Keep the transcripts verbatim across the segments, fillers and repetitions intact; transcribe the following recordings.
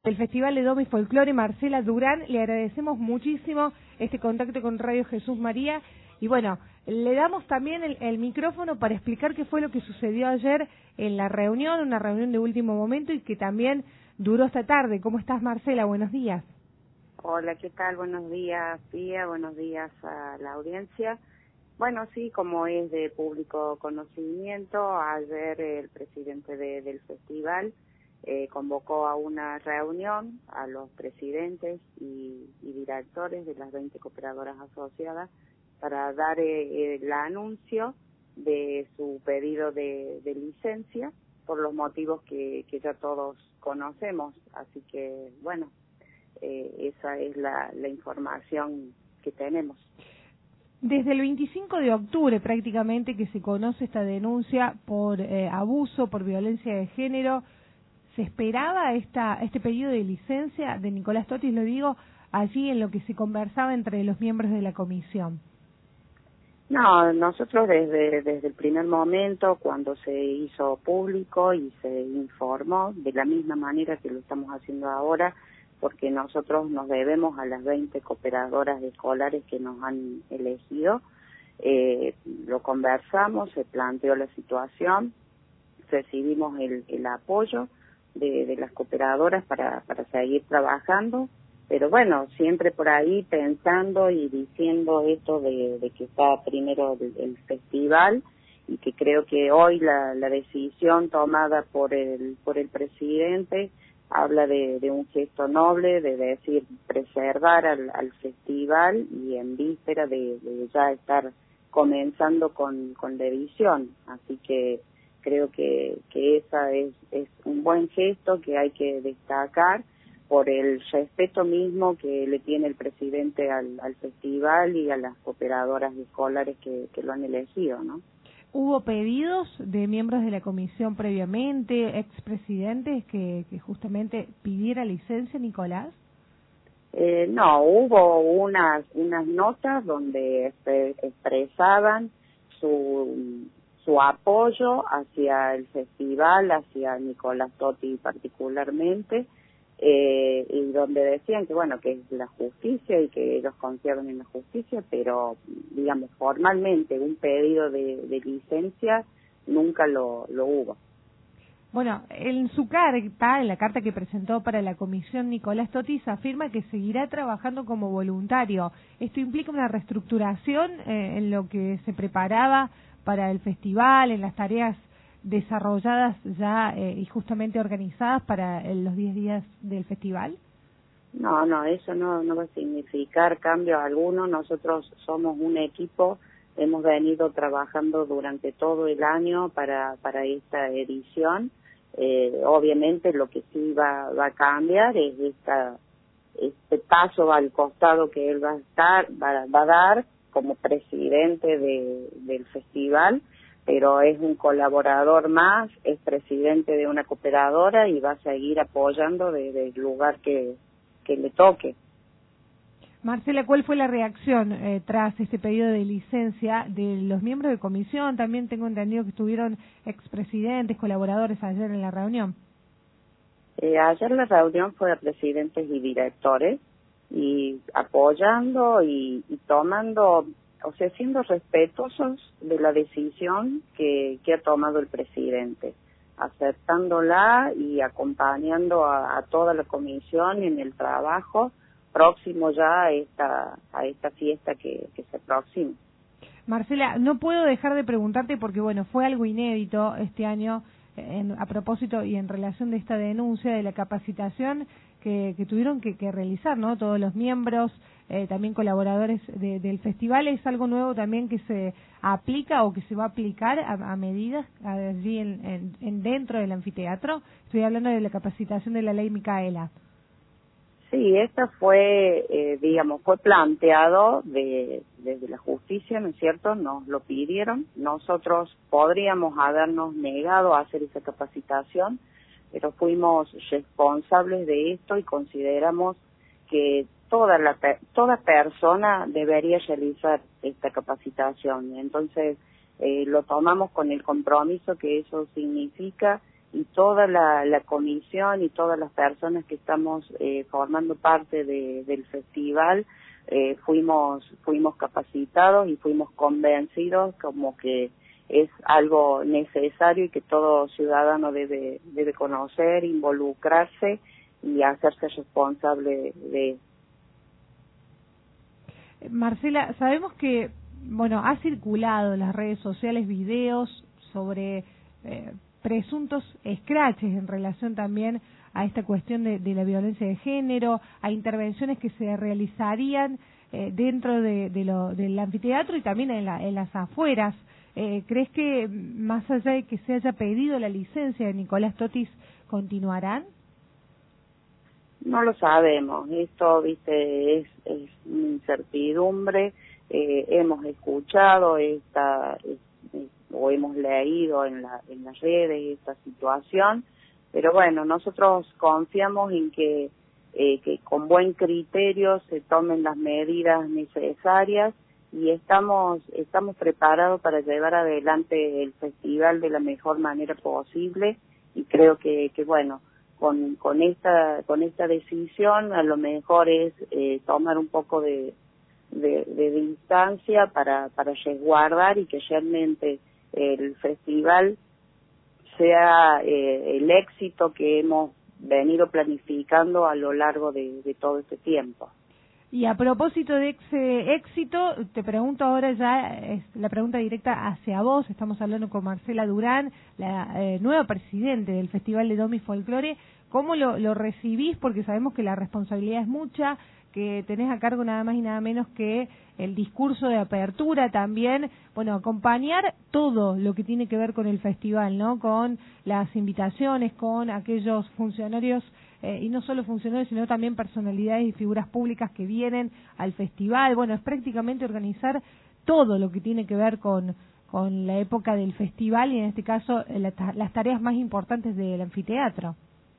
El Festival de Doma y Folclore, Marcela Durán, le agradecemos muchísimo este contacto con Radio Jesús María y bueno, le damos también el, el micrófono para explicar qué fue lo que sucedió ayer en la reunión, una reunión de último momento y que también duró esta tarde. ¿Cómo estás, Marcela? Buenos días. Hola, ¿qué tal? Buenos días, Pía, buenos días a la audiencia. Bueno, sí, como es de público conocimiento, ayer el presidente de, del festival eh, convocó a una reunión a los presidentes y, y directores de las veinte cooperadoras asociadas para dar eh, el anuncio de su pedido de, de licencia por los motivos que, que ya todos conocemos. Así que, bueno, eh, esa es la, la información que tenemos. Desde el veinticinco de octubre prácticamente que se conoce esta denuncia por eh, abuso, por violencia de género. ¿Se esperaba esta este pedido de licencia de Nicolás Totis? Lo digo allí en lo que se conversaba entre los miembros de la comisión. No, nosotros desde, desde el primer momento, cuando se hizo público y se informó, de la misma manera que lo estamos haciendo ahora, porque nosotros nos debemos a las veinte cooperadoras escolares que nos han elegido, eh, lo conversamos, se planteó la situación, recibimos el, el apoyo de, de las cooperadoras para, para seguir trabajando, pero bueno, siempre por ahí pensando y diciendo esto de, de que está primero el, el festival y que creo que hoy la, la decisión tomada por el, por el presidente habla de, de un gesto noble, de decir preservar al, al festival y en víspera de, de ya estar comenzando con, con la edición. Así que creo que, que esa es, es un buen gesto que hay que destacar por el respeto mismo que le tiene el presidente al, al festival y a las cooperadoras escolares que, que lo han elegido, ¿no? ¿Hubo pedidos de miembros de la comisión previamente, expresidentes, que, que justamente pidiera licencia, Nicolás? Eh, no, hubo unas unas notas donde expresaban su su apoyo hacia el festival, hacia Nicolás Totis particularmente, eh, y donde decían que bueno, que es la justicia y que ellos confían en la justicia, pero digamos formalmente un pedido de, de licencia nunca lo, lo hubo. Bueno, en su carta, en la carta que presentó para la comisión, Nicolás Totis afirma que seguirá trabajando como voluntario. ¿Esto implica una reestructuración eh, en lo que se preparaba para el festival, en las tareas desarrolladas ya eh, y justamente organizadas para eh, los diez días del festival? No, no, eso no, no va a significar cambio alguno. Nosotros somos un equipo, hemos venido trabajando durante todo el año para, para esta edición. Eh, obviamente lo que sí va, va a cambiar es esta, este paso al costado que él va a estar, va, va a dar como presidente de, del festival, pero es un colaborador más, es presidente de una cooperadora y va a seguir apoyando desde el lugar que, que le toque. Marcela, ¿cuál fue la reacción eh, tras este pedido de licencia de los miembros de comisión? También tengo entendido que estuvieron expresidentes, colaboradores ayer en la reunión. Eh, ayer la reunión fue de presidentes y directores y apoyando y, y tomando, o sea, siendo respetuosos de la decisión que, que ha tomado el presidente, aceptándola y acompañando a, a toda la comisión en el trabajo próximo ya a esta, a esta fiesta que, que se aproxima. Marcela, no puedo dejar de preguntarte porque, bueno, fue algo inédito este año en, a propósito y en relación de esta denuncia de la capacitación que, que tuvieron que, que realizar, ¿no? Todos los miembros, eh, también colaboradores de, del festival. ¿Es algo nuevo también que se aplica o que se va a aplicar a, a medidas allí en, en, en dentro del anfiteatro? Estoy hablando de la capacitación de la ley Micaela. Sí, esta fue, eh, digamos, fue planteado de, desde la justicia, ¿no es cierto? Nos lo pidieron. Nosotros podríamos habernos negado a hacer esa capacitación, pero fuimos responsables de esto y consideramos que toda la toda persona debería realizar esta capacitación. Entonces, eh, lo tomamos con el compromiso que eso significa y toda la, la comisión y todas las personas que estamos eh, formando parte de, del festival eh, fuimos fuimos capacitados y fuimos convencidos como que es algo necesario y que todo ciudadano debe debe conocer, involucrarse y hacerse responsable de. Marcela, sabemos que, bueno, ha circulado en las redes sociales videos sobre eh, presuntos escraches en relación también a esta cuestión de, de la violencia de género, a intervenciones que se realizarían eh, dentro de, de lo, del anfiteatro y también en, la, en las afueras. Eh, ¿Crees que más allá de que se haya pedido la licencia de Nicolás Totis, continuarán? No lo sabemos, esto, viste, es, es una incertidumbre, eh, hemos escuchado esta, es, es, o hemos leído en, la, en las redes esta situación, pero bueno, nosotros confiamos en que, eh, que con buen criterio se tomen las medidas necesarias y estamos, estamos preparados para llevar adelante el festival de la mejor manera posible y creo que, que bueno, con con esta con esta decisión a lo mejor es eh, tomar un poco de, de, de distancia para para resguardar y que realmente el festival sea eh, el éxito que hemos venido planificando a lo largo de, de todo este tiempo. Y a propósito de ese éxito, te pregunto ahora ya, es la pregunta directa hacia vos, estamos hablando con Marcela Durán, la eh, nueva presidente del Festival de Domi Folklore, ¿cómo lo, lo recibís? Porque sabemos que la responsabilidad es mucha, que tenés a cargo nada más y nada menos que el discurso de apertura también, bueno, acompañar todo lo que tiene que ver con el festival, ¿no? Con las invitaciones, con aquellos funcionarios, eh, y no solo funcionarios, sino también personalidades y figuras públicas que vienen al festival. Bueno, es prácticamente organizar todo lo que tiene que ver con, con la época del festival y en este caso la, las tareas más importantes del anfiteatro.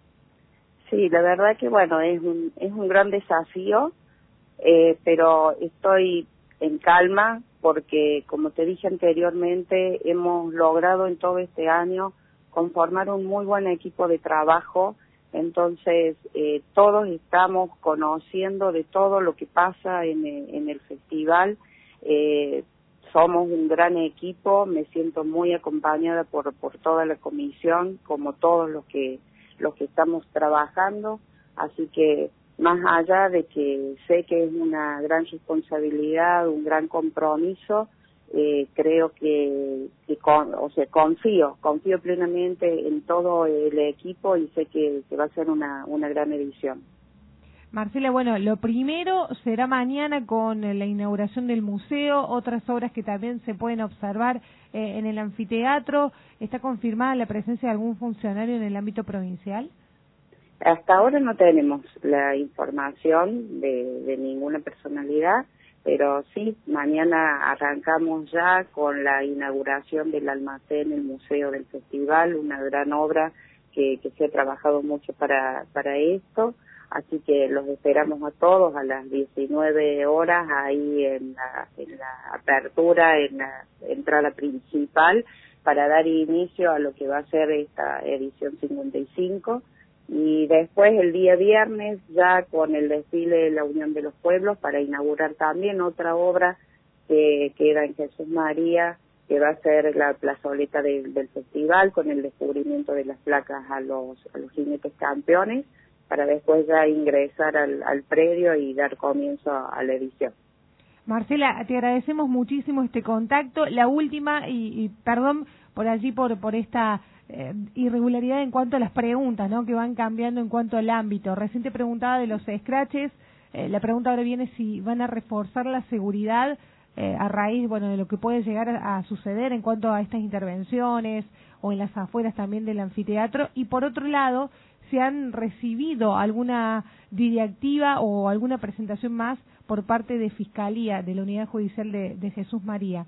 Sí, la verdad que bueno, es un, es un gran desafío, eh, pero estoy en calma porque, como te dije anteriormente, hemos logrado en todo este año conformar un muy buen equipo de trabajo, entonces eh, todos estamos conociendo de todo lo que pasa en, en el festival, eh, somos un gran equipo, me siento muy acompañada por, por toda la comisión, como todos los que los que estamos trabajando, así que más allá de que sé que es una gran responsabilidad, un gran compromiso, eh, creo que, que con, o sea, confío, confío plenamente en todo el equipo y sé que, que va a ser una, una gran edición. Marcela, bueno, lo primero será mañana con la inauguración del museo, otras obras que también se pueden observar eh, en el anfiteatro. ¿Está confirmada la presencia de algún funcionario en el ámbito provincial? Hasta ahora no tenemos la información de, de ninguna personalidad, pero sí, mañana arrancamos ya con la inauguración del almacén, el museo del festival, una gran obra que, que se ha trabajado mucho para, para esto. Así que los esperamos a todos a las diecinueve horas ahí en la, en la apertura, en la entrada principal, para dar inicio a lo que va a ser esta edición cincuenta y cinco. Y después el día viernes ya con el desfile de la Unión de los Pueblos para inaugurar también otra obra que queda en Jesús María, que va a ser la plazoleta de, del festival con el descubrimiento de las placas a los, a los jinetes campeones, para después ya ingresar al, al predio y dar comienzo a, a la edición. Marcela, te agradecemos muchísimo este contacto. La última, y, y perdón por allí por, por esta eh, irregularidad en cuanto a las preguntas, ¿no? Que van cambiando en cuanto al ámbito. Recién te preguntaba de los scratches, eh, la pregunta ahora viene si van a reforzar la seguridad eh, a raíz, bueno, de lo que puede llegar a, a suceder en cuanto a estas intervenciones o en las afueras también del anfiteatro. Y por otro lado, ¿se han recibido alguna directiva o alguna presentación más por parte de Fiscalía, de la Unidad Judicial de, de Jesús María?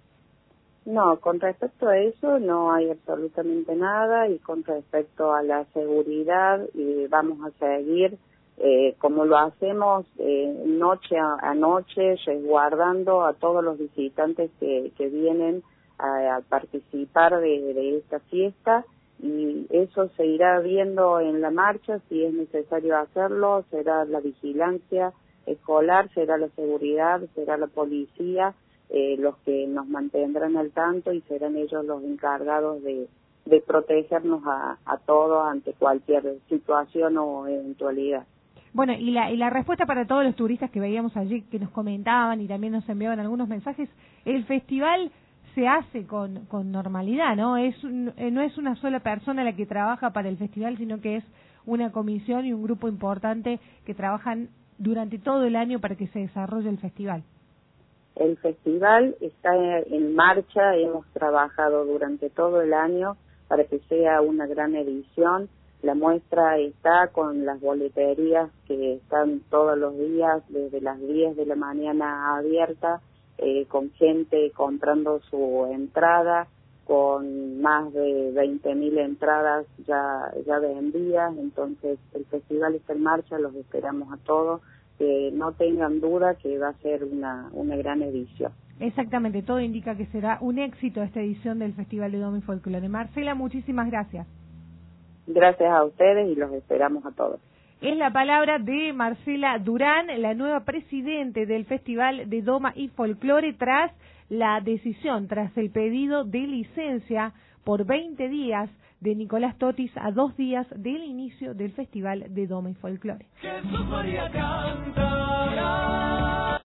No, con respecto a eso no hay absolutamente nada, y con respecto a la seguridad eh, vamos a seguir eh, como lo hacemos eh, noche a, a noche, resguardando a todos los visitantes que, que vienen a, a participar de, de esta fiesta. y eso se irá viendo en la marcha si es necesario hacerlo, será la vigilancia escolar, será la seguridad, será la policía, eh, los que nos mantendrán al tanto y serán ellos los encargados de, de protegernos a, a todos ante cualquier situación o eventualidad. Bueno, y la, y la respuesta para todos los turistas que veíamos allí, que nos comentaban y también nos enviaban algunos mensajes, el festival se hace con, con normalidad, ¿no? Es un, eh, no es una sola persona la que trabaja para el festival, sino que es una comisión y un grupo importante que trabajan durante todo el año para que se desarrolle el festival. El festival está en marcha, hemos trabajado durante todo el año para que sea una gran edición. La muestra está con las boleterías que están todos los días desde las diez de la mañana abierta, eh, con gente comprando su entrada, con más de veinte mil entradas ya, ya vendidas. Entonces el festival está en marcha, los esperamos a todos, que no tengan duda que va a ser una, una gran edición. Exactamente, todo indica que será un éxito esta edición del Festival de Doma y Folclore. Marcela, muchísimas gracias. Gracias a ustedes y los esperamos a todos. Es la palabra de Marcela Durán, la nueva presidente del Festival de Doma y Folclore, tras la decisión, tras el pedido de licencia por veinte días de Nicolás Totis a dos días del inicio del Festival de Doma y Folclore. Jesús María canta.